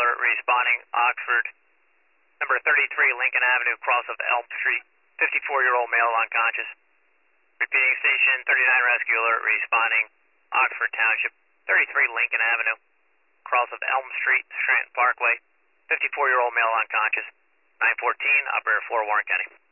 alert responding Oxford. Number 33 Lincoln Avenue, cross of Elm Street. 54-year-old male unconscious. Repeating station 39 rescue alert responding Oxford Township. 33 Lincoln Avenue, cross of Elm Street, Scranton Parkway. 54-year-old male unconscious. 914, operator 4, Warren County.